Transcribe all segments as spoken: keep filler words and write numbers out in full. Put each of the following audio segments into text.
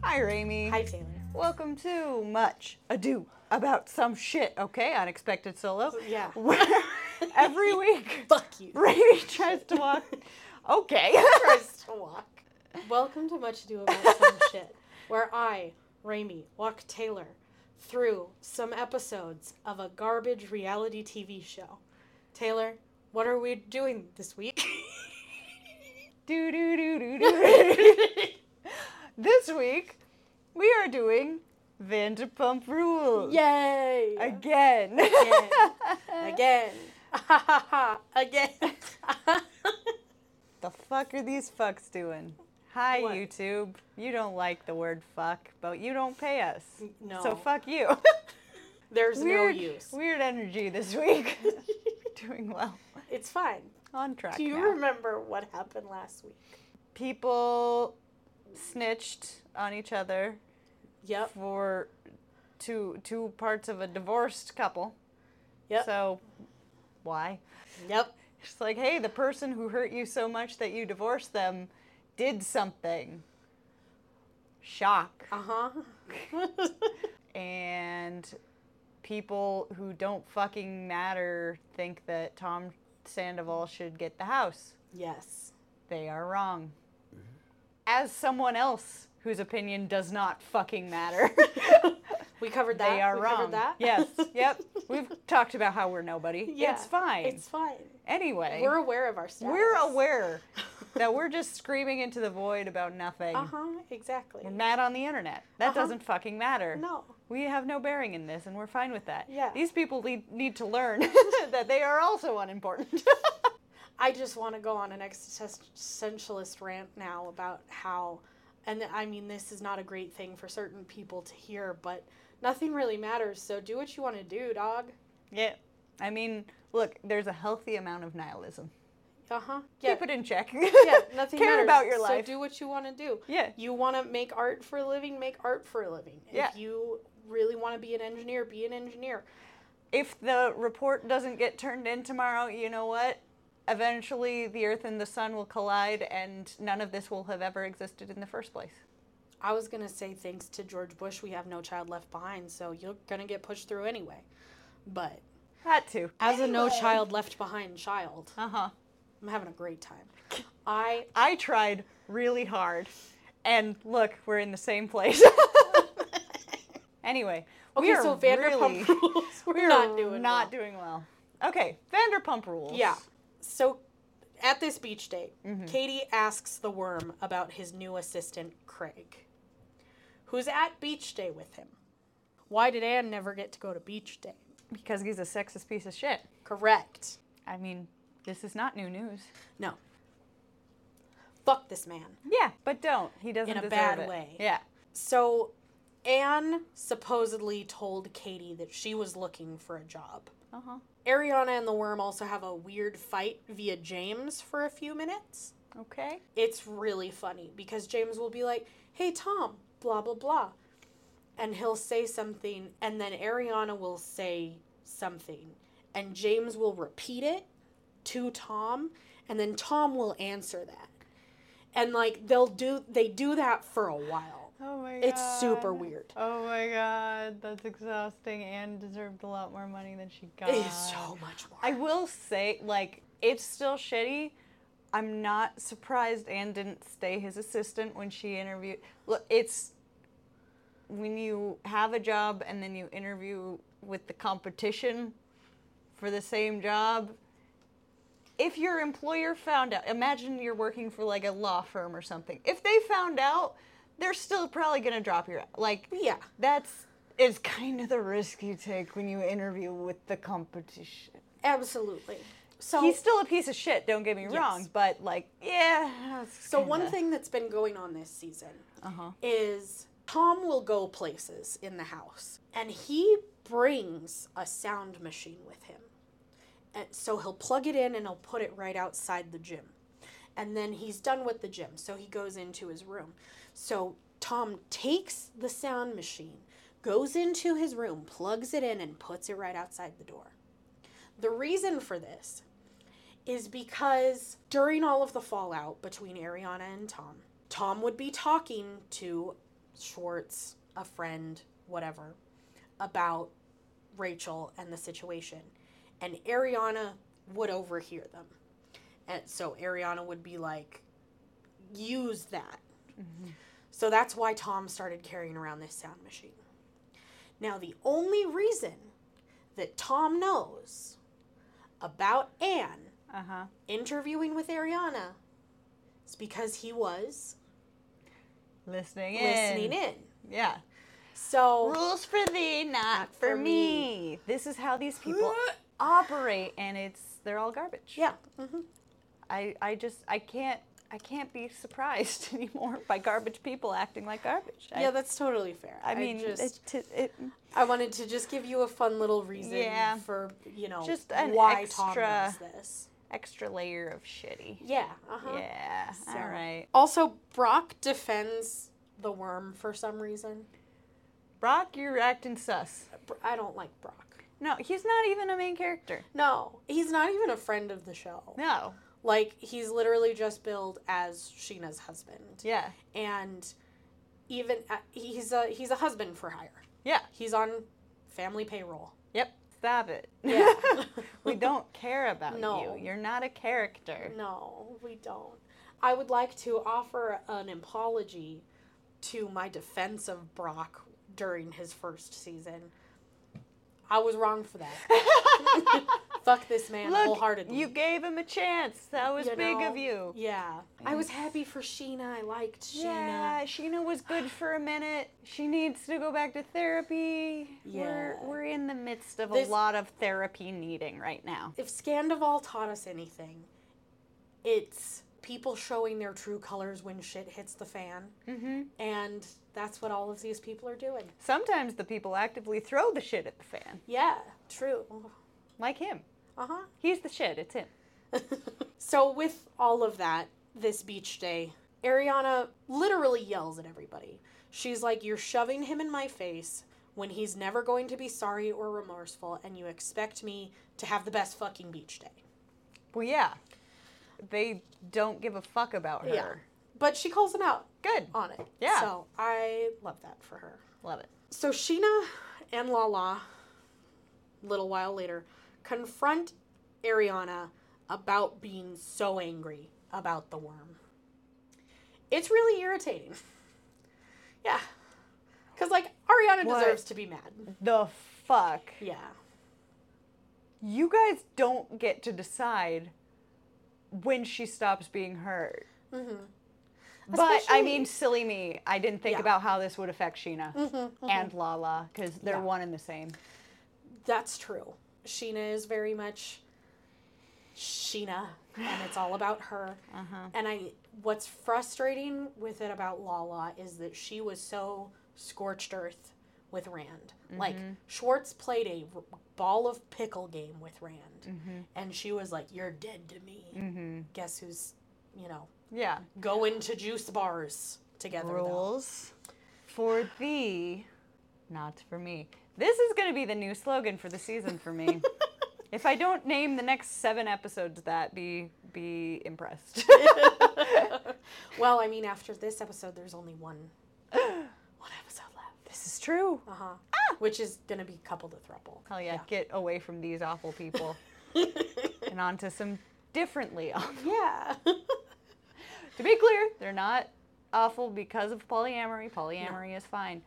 Hi, Rami. Hi, Taylor. Welcome to Much Ado About Some Shit, okay? Unexpected Solo. Yeah. Where every week, Fuck you. Rami tries to walk. Okay. Tries to walk. Welcome to Much Ado About Some Shit, where I, Rami, walk Taylor through some episodes of a garbage reality T V show. Taylor, what are we doing this week? do do do do do. This week, we are doing Vanderpump Rules. Yay! Again. Again. Again. Ha ha ha. Again. The fuck are these fucks doing? Hi, What? YouTube. You don't like the word fuck, but you don't pay us. No. So fuck you. There's weird, no use. Weird energy this week. Doing well. It's fine. On track Do you now. remember what happened last week? People snitched on each other Yep. for two two parts of a divorced couple. Yep. So, why? Yep. It's like, hey, the person who hurt you so much that you divorced them did something. Shock. Uh-huh. And people who don't fucking matter think that Tom Sandoval should get the house. Yes. They are wrong. As someone else whose opinion does not fucking matter, We covered that. they are we wrong. Covered that. Yes. Yep. We've talked about how we're nobody. Yeah, It's fine. It's fine. Anyway, We're aware of our status. we're aware that we're just screaming into the void about nothing. Uh-huh, exactly. We're mad on the internet. That Uh-huh. doesn't fucking matter. No. We have no bearing in this, and we're fine with that. Yeah. These people need, need to learn that they are also unimportant. I just want to go on an existentialist rant now about how, and I mean, this is not a great thing for certain people to hear, but nothing really matters, so do what you want to do, dog. Yeah. I mean, look, there's a healthy amount of nihilism. Uh-huh. Yeah. Keep it in check. Yeah, nothing Care matters. about your life. So do what you want to do. Yeah. You want to make art for a living, make art for a living. Yeah. If you really want to be an engineer, be an engineer. If the report doesn't get turned in tomorrow, you know what? Eventually, the Earth and the Sun will collide, and none of this will have ever existed in the first place. I was going to say thanks to George Bush, we have no child left behind, so you're going to get pushed through anyway. But That too. as a no Anyway. child left behind child, Uh-huh. I'm having a great time. I I tried really hard, and look, we're in the same place. Anyway, Okay, we are so Vanderpump really, Rules, we're we are not doing not well. doing well. Okay, Vanderpump Rules. Yeah. So at this beach date, Mm-hmm. Katie asks the worm about his new assistant, Craig, who's at beach day with him. Why did Anne never get to go to beach day? Because he's a sexist piece of shit. Correct. I mean, this is not new news. No. Fuck this man. Yeah, but don't. He doesn't In a deserve bad it. way. Yeah. So Anne supposedly told Katie that she was looking for a job. Uh-huh. Ariana and the worm also have a weird fight via James for a few minutes. Okay. It's really funny because James will be like, hey, Tom, blah, blah, blah. And he'll say something, and then Ariana will say something. And James will repeat it to Tom, and then Tom will answer that. And, like, they'll do, they do that for a while. Oh my god. It's super weird. Oh my god, that's exhausting. Anne deserved a lot more money than she got. It is so much more. I will say, like, it's still shitty. I'm not surprised Anne didn't stay his assistant when she interviewed. Look, it's when you have a job and then you interview with the competition for the same job. If your employer found out, imagine you're working for like a law firm or something. If they found out, they're still probably going to drop your, like, Yeah. that's, is kind of the risk you take when you interview with the competition. Absolutely. So He's still a piece of shit, don't get me Yes. wrong, but like, yeah. it's So one kinda- thing that's been going on this season Uh-huh. is Tom will go places in the house, and he brings a sound machine with him. And so he'll plug it in and he'll put it right outside the gym. And then he's done with the gym, so he goes into his room. So Tom takes the sound machine, goes into his room, plugs it in, and puts it right outside the door. The reason for this is because during all of the fallout between Ariana and Tom, Tom would be talking to Schwartz, a friend, whatever, about Rachel and the situation. And Ariana would overhear them. And so Ariana would be like, use that. Mm-hmm. So that's why Tom started carrying around this sound machine. Now, the only reason that Tom knows about Anne uh-huh. interviewing with Ariana is because he was listening in. Listening in. Yeah. So rules for thee, not, not for, for me. me. This is how these people operate, and it's they're all garbage. Yeah. Mm-hmm. I I just I can't I can't be surprised anymore by garbage people acting like garbage. Yeah, I, that's totally fair. I mean, I just it, it, I wanted to just give you a fun little reason yeah, for you know just an why extra, Tom does this. Extra layer of shitty. Yeah. Uh huh. Yeah. So. All right. Also, Brock defends the worm for some reason. Brock, you're acting sus. I don't like Brock. No, he's not even a main character. No, he's not even a friend of the show. No. Like, he's literally just billed as Sheena's husband. Yeah. And even, uh, he's a he's a husband for hire. Yeah. He's on family payroll. Yep. Stop it. Yeah. We don't care about no. you. You're not a character. No, we don't. I would like to offer an apology to my defense of Brock during his first season. I was wrong for that. Fuck this man Look, wholeheartedly. You gave him a chance. That was you big know, of you. Yeah. I was happy for Sheena. I liked Sheena. Yeah, Sheena was good for a minute. She needs to go back to therapy. Yeah. We're, we're in the midst of this, a lot of therapy needing right now. If Scandival taught us anything, it's people showing their true colors when shit hits the fan. Mm-hmm. And that's what all of these people are doing. Sometimes the people actively throw the shit at the fan. Yeah, true. Like him. Uh-huh. He's the shit. It's him. So with all of that, this beach day, Ariana literally yells at everybody. She's like, you're shoving him in my face when he's never going to be sorry or remorseful, and you expect me to have the best fucking beach day. Well, yeah. They don't give a fuck about her. Yeah. But she calls him out. Good. On it. Yeah. So I love that for her. Love it. So Sheena and Lala, a little while later, confront Ariana about being so angry about the worm. It's really irritating. Yeah. Because, like, Ariana what deserves to be mad. The fuck? Yeah. You guys don't get to decide when she stops being hurt. Mm-hmm. But, Especially, I mean, silly me. I didn't think yeah. about how this would affect Sheena mm-hmm, mm-hmm. and Lala, because they're yeah. one and the same. That's true. Sheena is very much Sheena, and it's all about her. Uh-huh. And I, what's frustrating with it about Lala is that she was so scorched earth with Rand. Mm-hmm. Like, Schwartz played a r- ball of pickle game with Rand, mm-hmm. and she was like, you're dead to me. Mm-hmm. Guess who's, you know, yeah, going to juice bars together. Rules though. For thee, not for me. This is going to be the new slogan for the season for me. If I don't name the next seven episodes that, be be impressed. Well, I mean, after this episode, there's only one one episode left. This is true. Uh-huh. Ah! Which is going to be coupled to throuple. Hell yeah, yeah, get away from these awful people. And onto some differently awful. Yeah. To be clear, they're not awful because of polyamory. Polyamory no. is fine.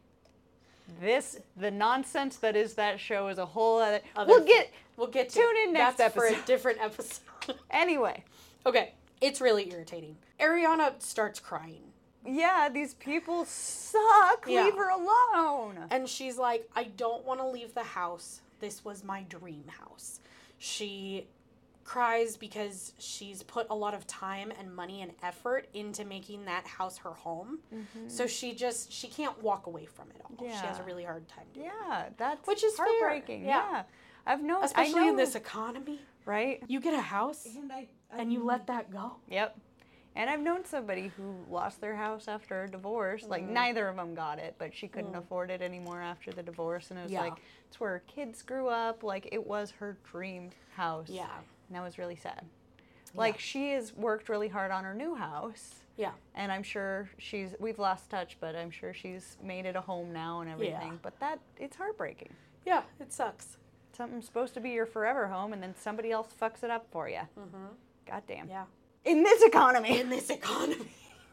This, the nonsense that is that show is a whole other... other we'll get... We'll get to Tune in next That's episode. for a different episode. Anyway. Okay. It's really irritating. Ariana starts crying. Yeah, these people suck. Yeah. Leave her alone. And she's like, I don't want to leave the house. This was my dream house. She cries because she's put a lot of time and money and effort into making that house her home. Mm-hmm. So she just, she can't walk away from it all. Yeah. She has a really hard time doing Yeah, it. that's Which is heartbreaking. Fair. Yeah. yeah. I've known, especially I know, in this economy. Right? You get a house and, I, I, and you let that go. Yep. And I've known somebody who lost their house after a divorce. Mm. Like, neither of them got it, but she couldn't mm. afford it anymore after the divorce. And it was yeah. like, it's where her kids grew up. Like, it was her dream house. Yeah. And that was really sad. Like, Yeah. she has worked really hard on her new house. Yeah. And I'm sure she's, we've lost touch, but I'm sure she's made it a home now and everything. Yeah. But that, it's heartbreaking. Yeah, it sucks. Something's supposed to be your forever home, and then somebody else fucks it up for you. Mm-hmm. Goddamn. Yeah. In this economy. In this economy.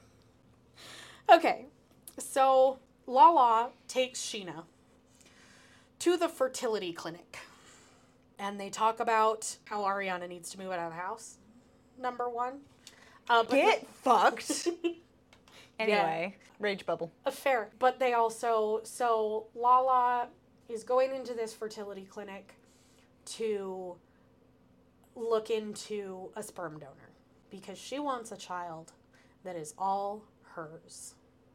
Okay, so Lala takes Sheena to the fertility clinic. And they talk about how Ariana needs to move out of the house. Number one. Uh, but Get the- fucked. Anyway, rage bubble. Uh, fair. But they also, so Lala is going into this fertility clinic to look into a sperm donor because she wants a child that is all hers.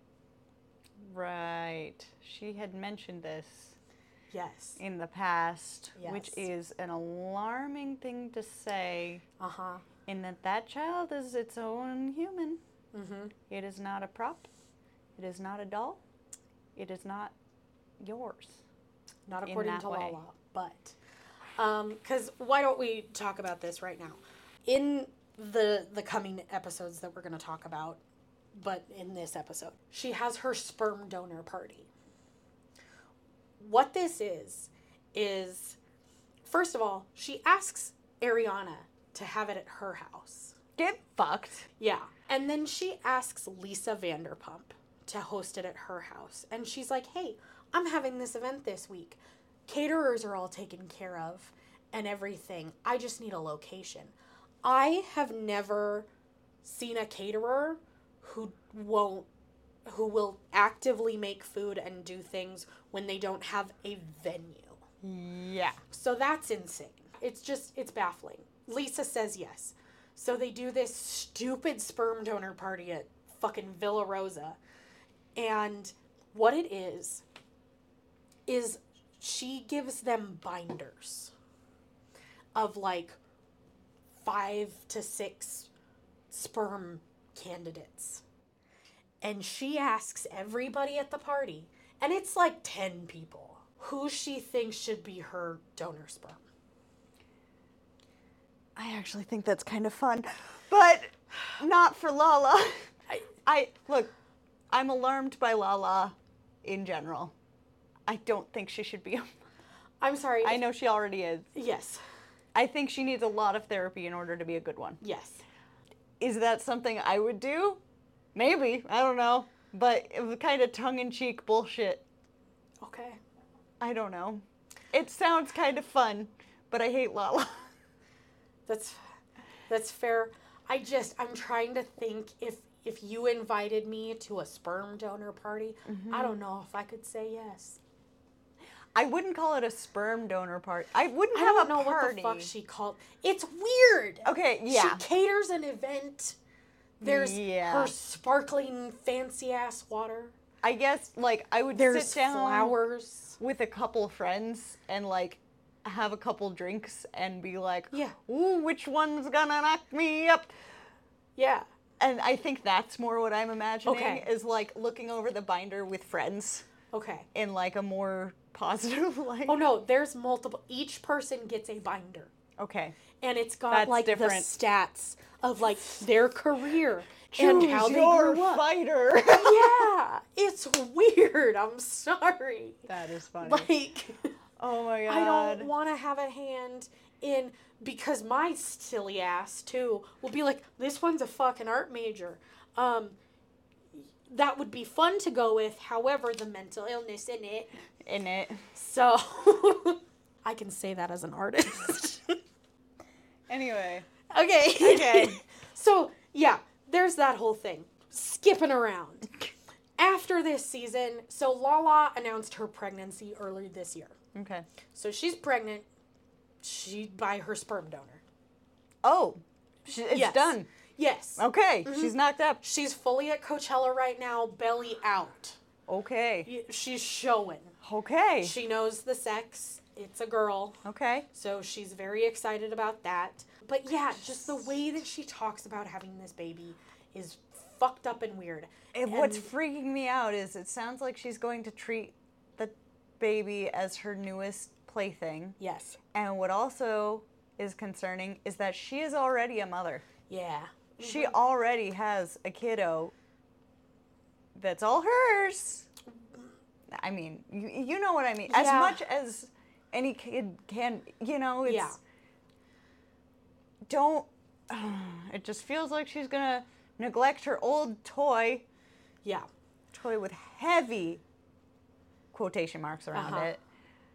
Right. She had mentioned this Yes. in the past, which Yes. is an alarming thing to say, Uh-huh. in that that child is its own human. Mm-hmm. It is not a prop. It is not a doll. It is not yours. Not In according that to way. Lala, but um, because why don't we talk about this right now? In the the coming episodes that we're going to talk about, but in this episode, she has her sperm donor party. What this is is, first of all, she asks Ariana to have it at her house. Get fucked. Yeah. And then she asks Lisa Vanderpump to host it at her house. And she's like, hey, I'm having this event this week. Caterers are all taken care of and everything. I just need a location. I have never seen a caterer who won't, who will actively make food and do things when they don't have a venue. Yeah. So that's insane. It's just, it's baffling. Lisa says yes. So they do this stupid sperm donor party at fucking Villa Rosa. And what it is, is she gives them binders of like five to six sperm candidates. And she asks everybody at the party, and it's like ten people, who she thinks should be her donor sperm. I actually think that's kind of fun, but not for Lala. I, I look, I'm alarmed by Lala in general. I don't think she should be. I'm sorry. I know she already is. Yes. I think she needs a lot of therapy in order to be a good one. Yes. Is that something I would do? Maybe. I don't know. But it was kind of tongue-in-cheek bullshit. Okay. I don't know. It sounds kind of fun, but I hate Lala. That's that's fair. I just I'm trying to think if if you invited me to a sperm donor party, Mm-hmm. I don't know if I could say yes. I wouldn't call it a sperm donor party. I wouldn't I have don't a know party. what the fuck she called. It's weird. Okay, yeah. She caters an event. There's Yeah. her sparkling fancy ass water. I guess, like, I would There's sit down flowers. with a couple friends and, like, have a couple drinks and be like, Yeah. ooh, which one's gonna knock me up? Yeah. And I think that's more what I'm imagining, Okay. is, like, looking over the binder with friends Okay. in, like, a more positive light. Oh no, there's multiple. Each person gets a binder. Okay. And it's got That's like different. the stats of like their career and Choose how they your grew up. fighter. Yeah, it's weird. I'm sorry. That is funny. Like, Oh my god. I don't want to have a hand in, because my silly ass too will be like, this one's a fucking art major. Um, that would be fun to go with. However, the mental illness in it. In it. So I can say that as an artist. Anyway. Okay. Okay. So, yeah, there's that whole thing. Skipping around. After this season, so Lala announced her pregnancy earlier this year. Okay. So she's pregnant. She by her sperm donor. Oh. She, it's Yes. done. Yes. Okay. She's knocked up. She's fully at Coachella right now, belly out. Okay. Y- She's showing. Okay. She knows the sex. It's a girl. Okay. So she's very excited about that. But yeah, just the way that she talks about having this baby is fucked up and weird. And what's And- freaking me out is it sounds like she's going to treat the baby as her newest plaything. Yes. And what also is concerning is that she is already a mother. Yeah. She already has a kiddo that's all hers. I mean, you, you know what I mean. As Yeah. much as any kid can, you know, it's... Yeah. Don't... It just feels like she's going to neglect her old toy. Yeah. Toy with heavy quotation marks around Uh-huh. it.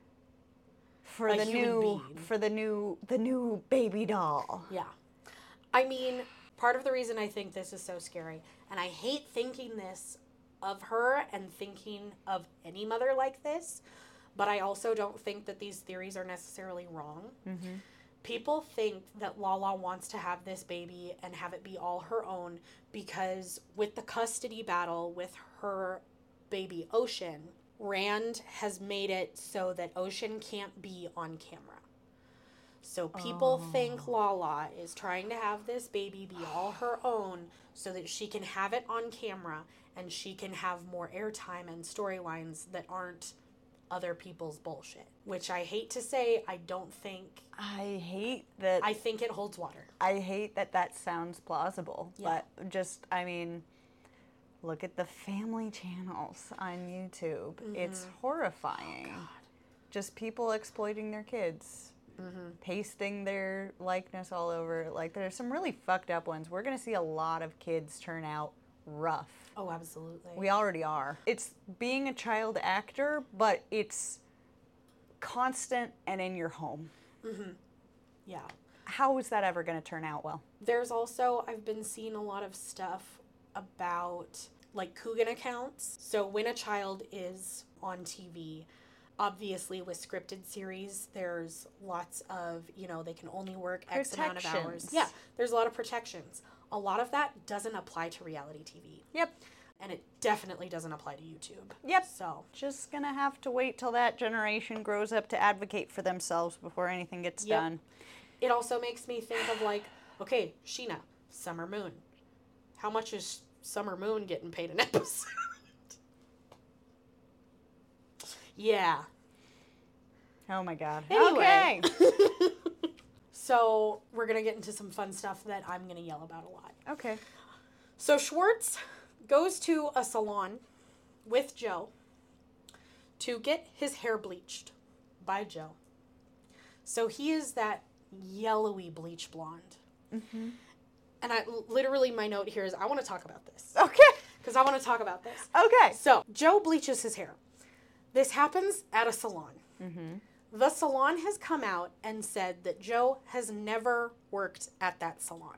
For A the human new... being. For the new... The new baby doll. Yeah. I mean, part of the reason I think this is so scary, and I hate thinking this of her and thinking of any mother like this, but I also don't think that these theories are necessarily wrong. Mm-hmm. People think that Lala wants to have this baby and have it be all her own because with the custody battle with her baby Ocean, Rand has made it so that Ocean can't be on camera. So people Oh. think Lala is trying to have this baby be all her own so that she can have it on camera and she can have more airtime and storylines that aren't other people's bullshit. Which I hate to say, I don't think, I hate that... I think it holds water. I hate that that sounds plausible. Yeah. But just, I mean... Look at the family channels on YouTube. Mm-hmm. It's horrifying. Oh, Just people exploiting their kids. Mm-hmm. Pasting their likeness all over. Like, there's some really fucked up ones. We're going to see a lot of kids turn out rough. Oh, absolutely. We already are. It's being a child actor, but it's constant and in your home. Mm-hmm. Yeah. How is that ever going to turn out well? There's also, I've been seeing a lot of stuff about like Coogan accounts. So when a child is on T V, obviously with scripted series, there's lots of, you know, they can only work X amount of hours. Protections. Yeah, there's a lot of protections. A lot of that doesn't apply to reality T V. Yep. And it definitely doesn't apply to YouTube. Yep. So, Just gonna have to wait till that generation grows up to advocate for themselves before anything gets Yep. done. it also makes me think of like, okay, Sheena, Summer Moon. How much is Summer Moon getting paid an episode? Yeah. Oh my god. Anyway. Okay. So we're going to get into some fun stuff that I'm going to yell about a lot. Okay. So Schwartz goes to a salon with Joe to get his hair bleached by Joe. So he is that yellowy bleach blonde. Mm-hmm. And I literally, my note here is I want to talk about this. Okay. Because I want to talk about this. Okay. So Joe bleaches his hair. This happens at a salon. Mm-hmm. The salon has come out and said that Joe has never worked at that salon.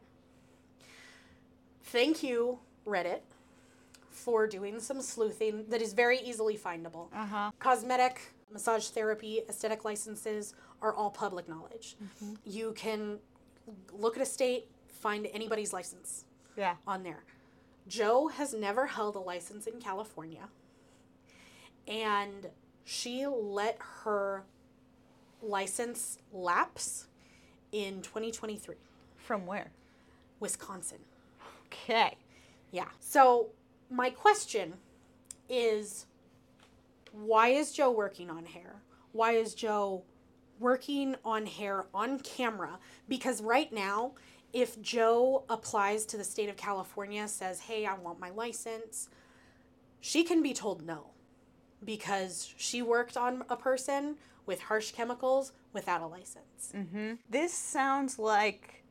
Thank you, Reddit, for doing some sleuthing that is very easily findable. Uh-huh. Cosmetic, massage therapy, aesthetic licenses are all public knowledge. Mm-hmm. You can look at a state, find anybody's license Yeah. on there. Joe has never held a license in California, and she let her license lapse in twenty twenty-three. From where? Wisconsin. Okay. Yeah. So my question is, why is Joe working on hair? Why is Joe working on hair on camera? Because right now, if Joe applies to the state of California, says, hey, I want my license, she can be told no. Because she worked on a person with harsh chemicals without a license. Mm-hmm. This sounds like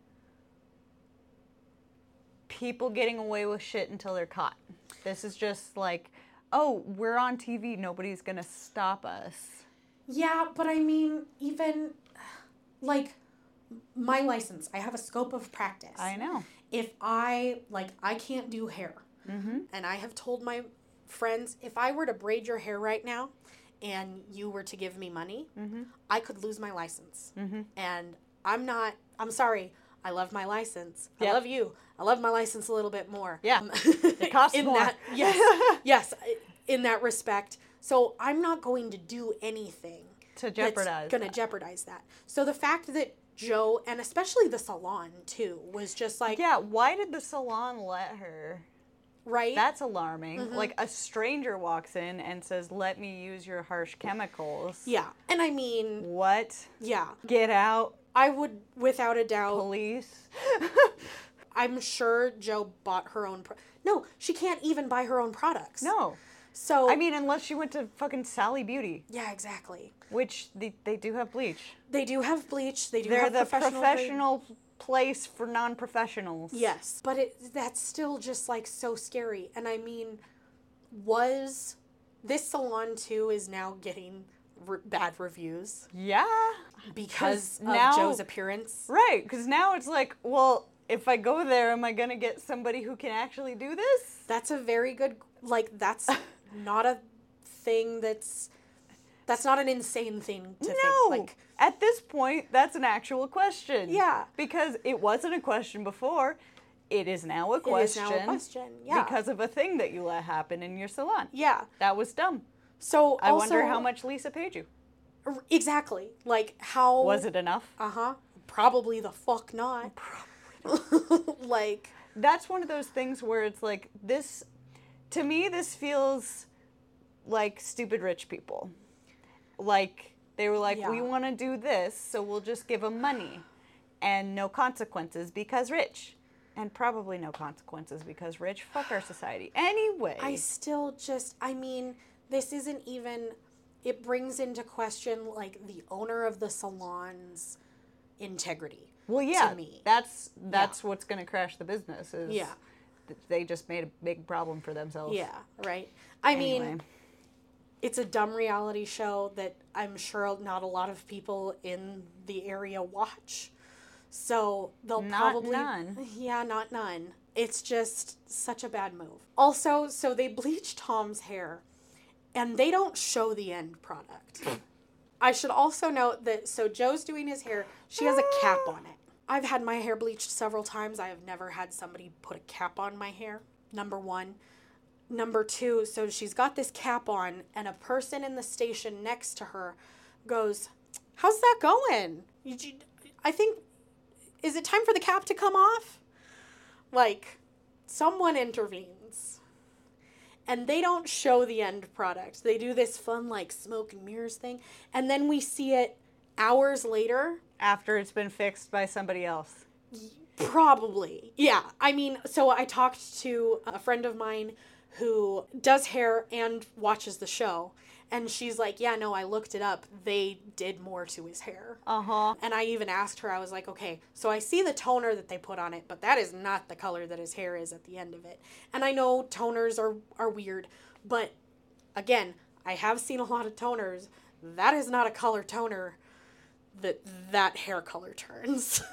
people getting away with shit until they're caught. This is just like, oh, we're on T V, nobody's gonna stop us. Yeah, but I mean, even like my license, I have a scope of practice. I know. If I, like, I can't do hair. Mm-hmm. And I have told my friends, if I were to braid your hair right now and you were to give me money, Mm-hmm. I could lose my license. Mm-hmm. And I'm not, I'm sorry, I love my license. I Yep. love you. I love my license a little bit more. Yeah. Um, It costs in more. That, yes, yes, in that respect. So I'm not going to do anything To jeopardize going to that. jeopardize that. So the fact that Joe, and especially the salon too, was just like, Yeah, why did the salon let her? right? That's alarming. Mhm. Like a stranger walks in and says, let me use your harsh chemicals. Yeah. And I mean, What? yeah, Get out, I would without a doubt, police. I'm sure Joe bought her own... Pro- no, she can't even buy her own products. No. So... I mean, unless she went to fucking Sally Beauty. Yeah, exactly. Which, they, they do have bleach. They do have bleach. They do They're have the professional... professional grade. Place for non-professionals. Yes. But it that's still just, like, so scary. And I mean, was... This salon, too, is now getting re- bad reviews. Yeah. Because of now, Joe's appearance. Right, because now it's like, well, if I go there, am I going to get somebody who can actually do this? That's a very good, like, that's not a thing that's, that's not an insane thing to no. think. Like, at this point, that's an actual question. Yeah. Because it wasn't a question before. It is now a question. It is now a question, yeah. Because of a thing that you let happen in your salon. Yeah. That was dumb. So I also, wonder how much Lisa paid you. Exactly. Like, how... Was it enough? Uh-huh. Probably the fuck not. Probably. Like... That's one of those things where it's like, this... To me, this feels like stupid rich people. Like, they were like, Yeah. we want to do this, so we'll just give them money. And no consequences because rich. And probably no consequences because rich. Fuck our society. Anyway. I still just... I mean, this isn't even... It brings into question, like, the owner of the salon's integrity. Well, yeah. To me. That's, that's Yeah. what's going to crash the business. Is Yeah. They just made a big problem for themselves. Yeah, right. I Anyway. mean, it's a dumb reality show that I'm sure not a lot of people in the area watch. So they'll Not probably... none. Yeah, not none. It's just such a bad move. Also, so they bleach Tom's hair, and they don't show the end product. I should also note that, so Joe's doing his hair. She has a cap on it. I've had my hair bleached several times. I have never had somebody put a cap on my hair, number one. Number two, so she's got this cap on, and a person in the station next to her goes, how's that going? You, you, I think, is it time for the cap to come off? Like, someone intervenes. And they don't show the end product. They do this fun, like, smoke and mirrors thing. And then we see it hours later. After it's been fixed by somebody else. Probably. Yeah. I mean, so I talked to a friend of mine who does hair and watches the show. And she's like, yeah, no, I looked it up. They did more to his hair. Uh-huh. And I even asked her, I was like, okay, so I see the toner that they put on it, but that is not the color that his hair is at the end of it. And I know toners are, are weird, but again, I have seen a lot of toners. That is not a color toner that that hair color turns.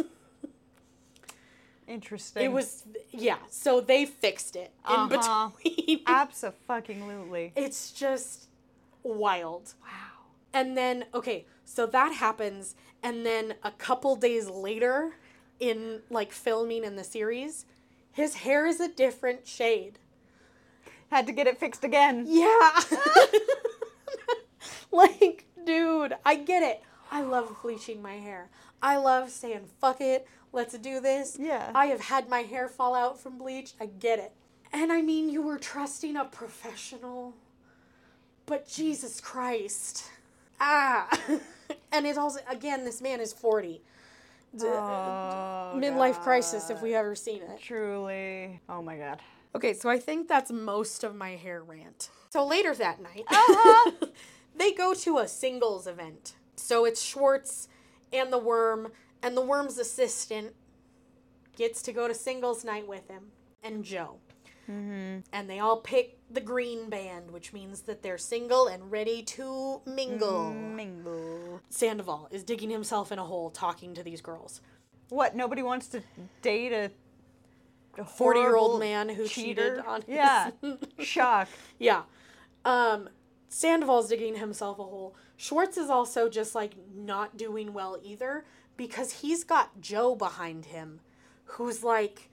Interesting. It was, yeah, so they fixed it in Uh-huh. between. Abso-fucking-lutely. It's just wild. Wow. And then, okay, so that happens, and then a couple days later, in, like, filming in the series, his hair is a different shade. Had to get it fixed again. Yeah. Like, dude, I get it. I love bleaching my hair. I love saying, fuck it, let's do this. Yeah. I have had my hair fall out from bleach. I get it. And I mean, you were trusting a professional, but Jesus Christ. Ah. And it also, again, this man is forty. Oh, Midlife crisis, God. if we ever seen it. Truly. Oh my God. Okay, so I think that's most of my hair rant. So later that night, Uh-huh. they go to a singles event. So it's Schwartz and the Worm, and the Worm's assistant gets to go to singles night with him, and Joe. Mm-hmm. And they all pick the green band, which means that they're single and ready to mingle. Mingle. Sandoval is digging himself in a hole talking to these girls. What? Nobody wants to date a forty-year-old horrible man who cheater? cheated on his... Yeah. Shock. Yeah. Um, Sandoval's digging himself a hole. Schwartz is also just, like, not doing well either because he's got Joe behind him who's, like,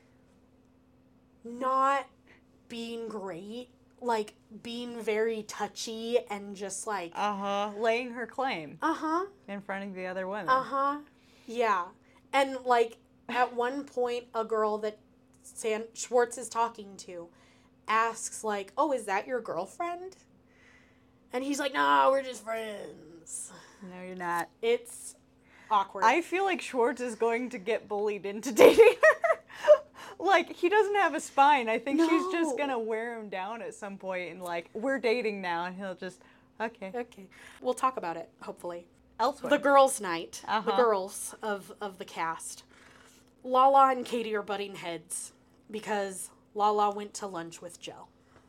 not being great. Like, being very touchy and just, like... Uh-huh. Laying her claim Uh-huh. in front of the other women. Uh-huh. Yeah. And, like, at one point, a girl that San- Schwartz is talking to asks, like, oh, is that your girlfriend? And he's like, no, we're just friends. No, you're not. It's awkward. I feel like Schwartz is going to get bullied into dating her. Like, he doesn't have a spine. I think she's just No. gonna wear him down at some point and, like, we're dating now, and he'll just, okay. Okay. We'll talk about it, hopefully. Elsewhere. The girls' night. The Uh-huh. girls of, of the cast. Lala and Katie are butting heads because Lala went to lunch with Joe.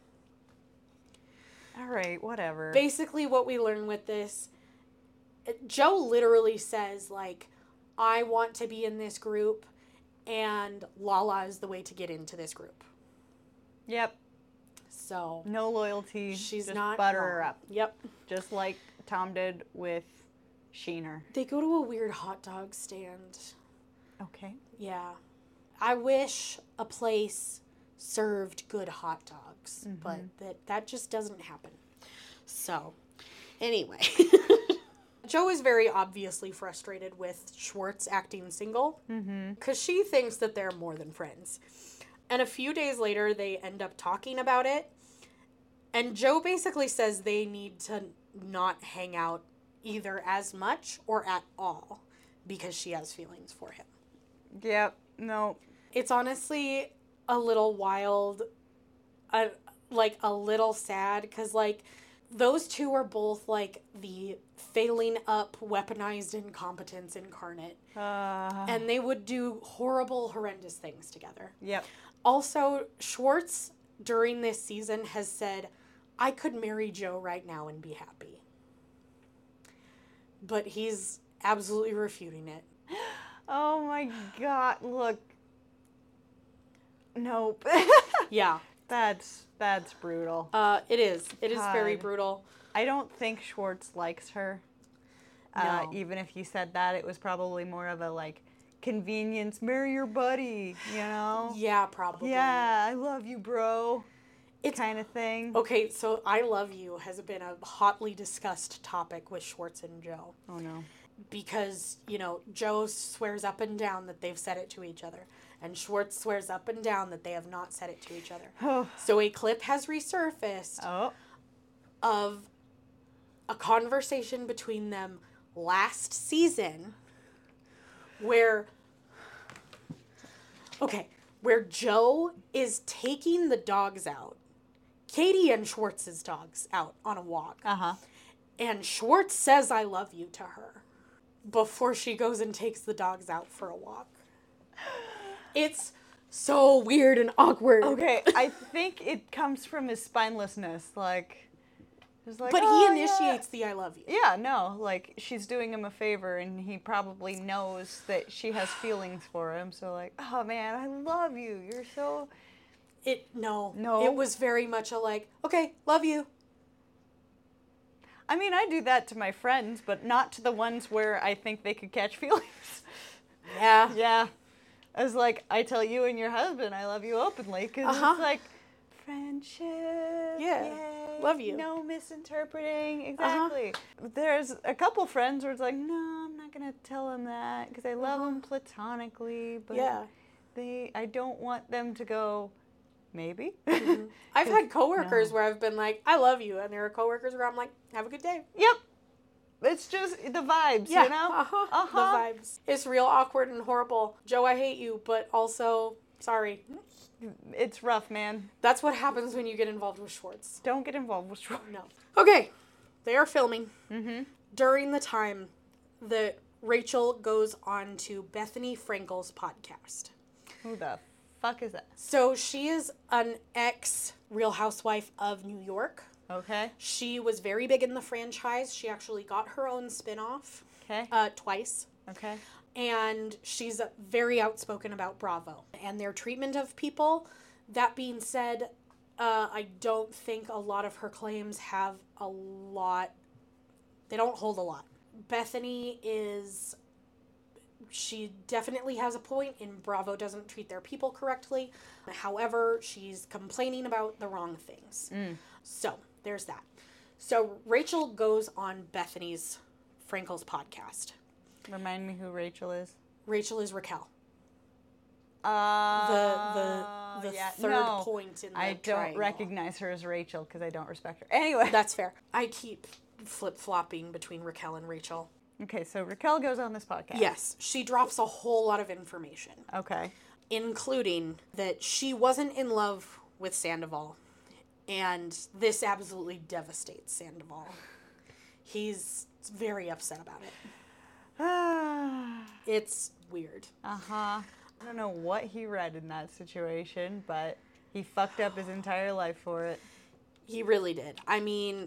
All right, whatever. Basically, what we learn with this, Joe literally says, like, I want to be in this group, and Lala is the way to get into this group. Yep. So, No loyalty. she's just not butter wrong. her up. Yep. Just like Tom did with Sheener. They go to a weird hot dog stand. Okay. Yeah. I wish a place served good hot dogs, Mm-hmm. but that, that just doesn't happen. So, anyway. Joe is very obviously frustrated with Schwartz acting single because she thinks that they're more than friends. And a few days later, they end up talking about it. And Joe basically says they need to not hang out either as much or at all because she has feelings for him. Yep. No. It's honestly a little wild, uh, like a little sad, because like those two are both like the failing up, weaponized incompetence incarnate, Uh, and they would do horrible, horrendous things together. yep. Also, Schwartz during this season has said, I could marry Joe right now and be happy. But he's absolutely refuting it. Oh my god, look. Nope. Yeah, that's that's brutal. uh, it is. It is very God. brutal. I don't think Schwartz likes her. Uh, No. even if you said that, it was probably more of a like convenience, marry your buddy, you know? Yeah, probably. Yeah, I love you, bro. It's Kind of thing. okay. So, I love you has been a hotly discussed topic with Schwartz and Joe Oh no. because you know Joe swears up and down that they've said it to each other, and Schwartz swears up and down that they have not said it to each other. Oh. So, a clip has resurfaced Oh. of a conversation between them last season where okay, where Joe is taking the dogs out. Katie and Schwartz's dogs out on a walk. Uh-huh. And Schwartz says I love you to her before she goes and takes the dogs out for a walk. It's so weird and awkward. Okay, I think it comes from his spinelessness, like He's like, But "Oh, he yeah." initiates the I love you. Yeah, no, like she's doing him a favor, and he probably knows that she has feelings for him. So like, oh man, I love you. You're so. It no. No. It was very much a like, okay, love you. I mean, I do that to my friends, but not to the ones where I think they could catch feelings. Yeah. Yeah, I was like, I tell you and your husband I love you openly, because Uh-huh. it's like friendship. Yeah. Yay, Love you. No misinterpreting. Uh-huh. Exactly. There's a couple friends where it's like, no, I'm not gonna tell him that because I love Uh-huh. him platonically, but Yeah. they, I don't want them to go. Maybe. I've had coworkers No. where I've been like, I love you, and there are coworkers where I'm like, have a good day. Yep. It's just the vibes, Yeah. you know. Uh-huh. Uh-huh. The vibes. It's real awkward and horrible. Joe, I hate you, but also sorry. It's rough, man. That's what happens when you get involved with Schwartz. Don't get involved with Schwartz. No. Okay. They are filming. Mm-hmm. During the time that Rachel goes on to Bethany Frankel's podcast. Who the fuck is that? So she is an ex Real Housewife of New York. Okay. She was very big in the franchise. She actually got her own spinoff Okay. uh, twice. Okay. And she's very outspoken about Bravo and their treatment of people. That being said, uh, I don't think a lot of her claims have a lot, they don't hold a lot. Bethany is, she definitely has a point in Bravo doesn't treat their people correctly. However, she's complaining about the wrong things. Mm. So there's that. So Rachel goes on Bethany's Frankel's podcast. Remind me who Rachel is. Rachel is Raquel. Uh, The the the yeah, third no, point in the I don't triangle. recognize her as Rachel because I don't respect her. Anyway. That's fair. I keep flip flopping between Raquel and Rachel. Okay, so Raquel goes on this podcast. Yes, she drops a whole lot of information. Okay. including that she wasn't in love with Sandoval, and this absolutely devastates Sandoval. He's very upset about it. It's weird. Uh-huh. I don't know what he read in that situation, but he fucked up his entire life for it. He really did. I mean,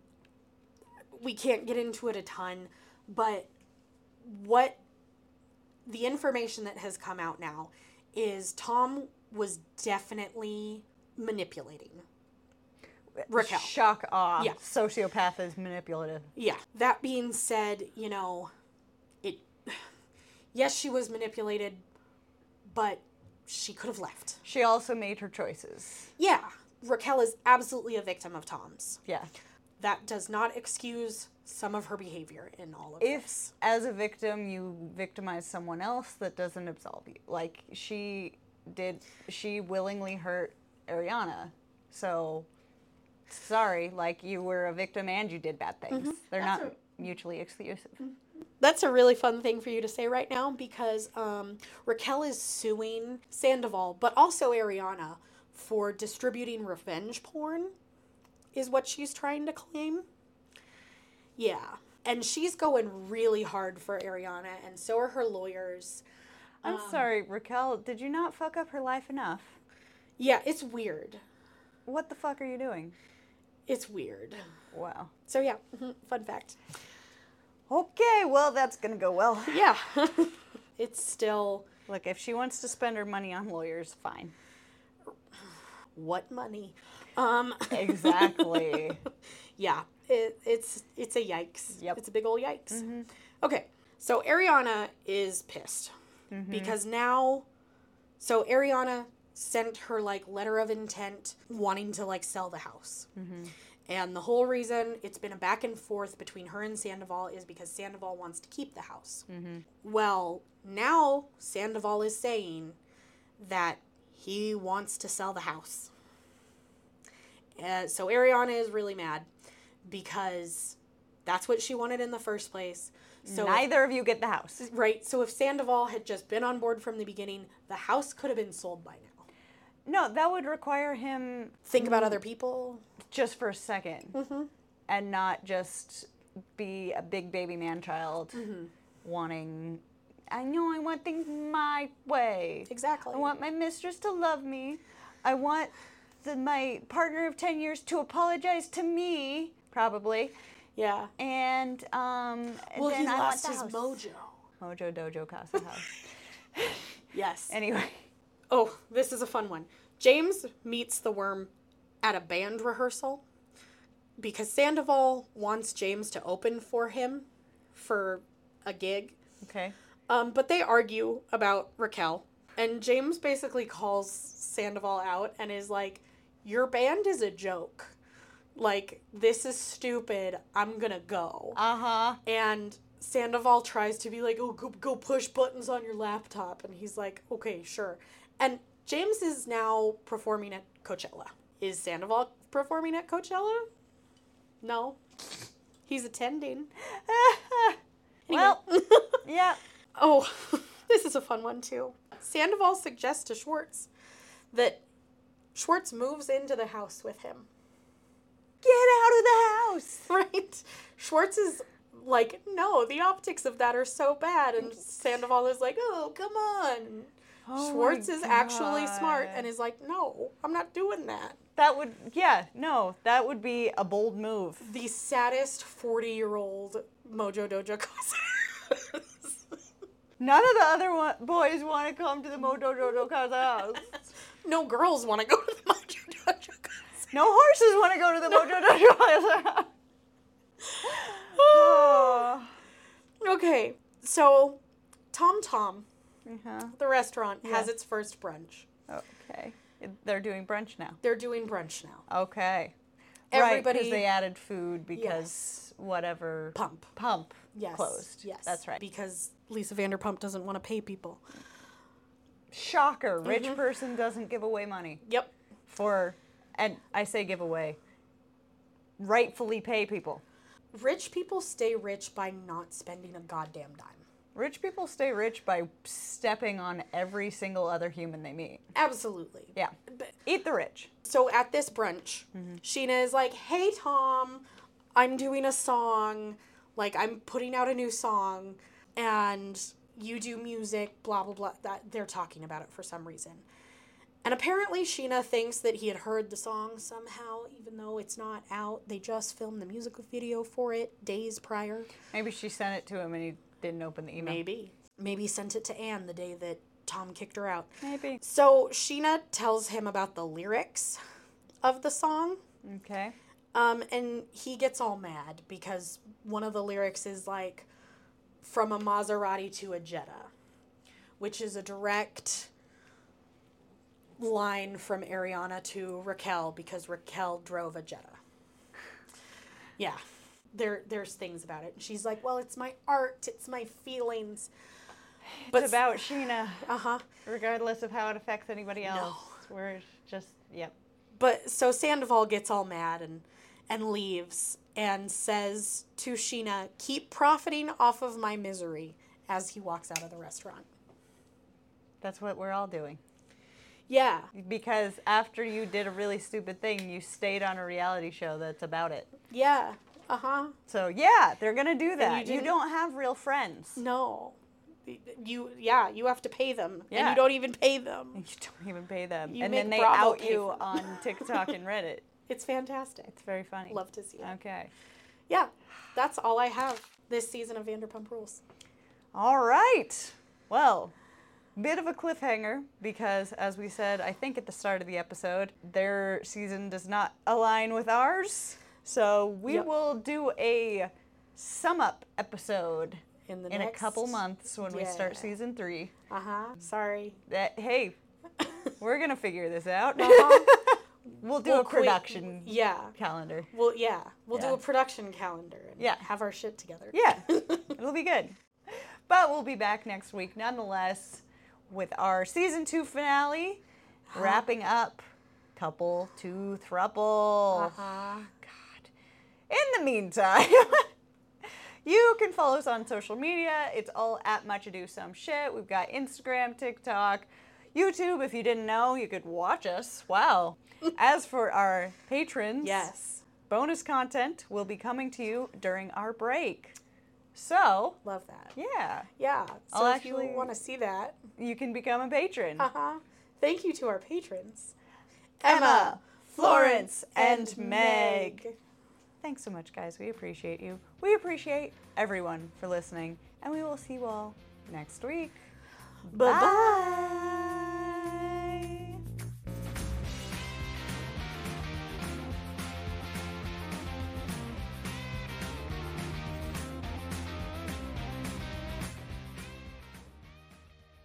we can't get into it a ton, but what the information that has come out now is Tom was definitely manipulating Raquel. Shock awe. Yeah. Sociopath is manipulative. Yeah. That being said, you know, it. Yes, she was manipulated, but she could have left. She also made her choices. Yeah. Raquel is absolutely a victim of Tom's. Yeah. That does not excuse some of her behavior in all of If, this. as a victim, you victimize someone else, that doesn't absolve you. Like, she did, she willingly hurt Ariana. So, sorry, like, you were a victim and you did bad things. Mm-hmm. They're That's not a, mutually exclusive. That's a really fun thing for you to say right now because um, Raquel is suing Sandoval, but also Ariana, for distributing revenge porn, is what she's trying to claim. Yeah. And she's going really hard for Ariana, and so are her lawyers. I'm Um, sorry, Raquel, did you not fuck up her life enough? Yeah, it's weird. What the fuck are you doing? It's weird. Wow. So yeah, mhm, fun fact. Okay, well, that's gonna go well. Yeah. It's still... Look, if she wants to spend her money on lawyers, fine. What money? Um, Exactly. yeah, it, it's it's a yikes. Yep. It's a big old yikes. Okay, so Ariana is pissed because now, so Ariana sent her like letter of intent wanting to like sell the house. And the whole reason it's been a back and forth between her and Sandoval is because Sandoval wants to keep the house. Well, now Sandoval is saying that he wants to sell the house. Uh, so Ariana is really mad because that's what she wanted in the first place. So Neither of you get the house. right, so if Sandoval had just been on board from the beginning, the house could have been sold by now. No, that would require him Think about other people. just for a second and not just be a big baby man-child wanting, I know I want things my way. Exactly. I want my mistress to love me. I want the, my partner of ten years to apologize to me, probably. Yeah. And um, Well, then he I lost want his the house. mojo. Mojo Dojo Casa House. Yes. Anyway. Oh, this is a fun one. James meets the worm at a band rehearsal because Sandoval wants James to open for him for a gig. Okay. Um, but they argue about Raquel, and James basically calls Sandoval out and is like, your band is a joke. Like, this is stupid. I'm gonna go. Uh-huh. And Sandoval tries to be like, oh, go, go push buttons on your laptop. And he's like, okay, sure. And James is now performing at Coachella. Is Sandoval performing at Coachella? No. He's attending. Well, yeah. Oh, this is a fun one, too. Sandoval suggests to Schwartz that Schwartz moves into the house with him. Get out of the house. Right? Schwartz is like, no, the optics of that are so bad. And Sandoval is like, oh, come on. Oh Schwartz my is actually smart God. and is like, no, I'm not doing that. That would, yeah, no, that would be a bold move. The saddest forty-year-old Mojo Dojo cousin. None of the other one, boys want to come to the Mojo Dojo Casa house. No girls want to go to the Mojo Dojo cousin. No horses want to go to the Mojo Dojo Casa house. Oh. Okay, so Tom Tom, Uh-huh. the restaurant, Yeah. has its first brunch. Okay. They're doing brunch now. They're doing brunch now. Okay. Everybody- Right, 'cause they added food because Yes. whatever. Pump. Pump Yes. closed. Yes. That's right. Because Lisa Vanderpump doesn't want to pay people. Shocker. Rich Mm-hmm. person doesn't give away money Yep. for, and I say give away, rightfully pay people. Rich people stay rich by not spending a goddamn dime. Rich people stay rich by stepping on every single other human they meet. Absolutely. Yeah. But- Eat the rich. So at this brunch, Sheena is like, hey, Tom, I'm doing a song. Like, I'm putting out a new song. And you do music, blah, blah, blah. That they're talking about it for some reason. And apparently Sheena thinks that he had heard the song somehow, even though it's not out. They just filmed the music video for it days prior. Maybe she sent it to him and he didn't open the email. Maybe. Maybe sent it to Anne the day that Tom kicked her out. Maybe. So Sheena tells him about the lyrics of the song. Okay. Um, and he gets all mad because one of the lyrics is like, from a Maserati to a Jetta, which is a direct line from Ariana to Raquel because Raquel drove a Jetta. Yeah. There, there's things about it. She's like, well, it's my art. It's my feelings. But it's about Sheena, Uh-huh. regardless of how it affects anybody else. We're just, yep. But so Sandoval gets all mad and, and leaves and says to Sheena, keep profiting off of my misery as he walks out of the restaurant. That's what we're all doing. Yeah. Because after you did a really stupid thing, you stayed on a reality show that's about it. Yeah. Uh-huh. So, yeah, they're going to do that. you You, didn't- don't have real friends. No. You, yeah, you have to pay them. And Yeah. you don't even pay them. You don't even pay them. You and make then they Bravo out pay you for them. on TikTok and Reddit. It's fantastic. It's very funny. Love to see it. Okay. Yeah. That's all I have this season of Vanderpump Rules. All right. Well, bit of a cliffhanger because, as we said, I think at the start of the episode, their season does not align with ours. So we Yep. will do a sum up episode In the in next... a couple months when we start Yeah. season three. Uh-huh. Sorry. That hey, we're gonna figure this out. Uh-huh. We'll do We'll a quit- production Yeah. calendar. Well, yeah. We'll Yeah. do a production calendar and Yeah. have our shit together. Yeah, it'll be good. But we'll be back next week nonetheless with our season two finale, wrapping up couple to thruple. Uh-huh. God. In the meantime, you can follow us on social media. It's all at Much Ado Some Shit. We've got Instagram, TikTok, YouTube. If you didn't know, you could watch us. Wow. As for our patrons, Yes. bonus content will be coming to you during our break. So, Love that. yeah, Yeah. So I'll if actually- you want to see that, you can become a patron. uh-huh. Thank you to our patrons. Emma, Florence, and Meg. Thanks so much, guys. We appreciate you. We appreciate everyone for listening, and we will see you all next week. Bye-bye.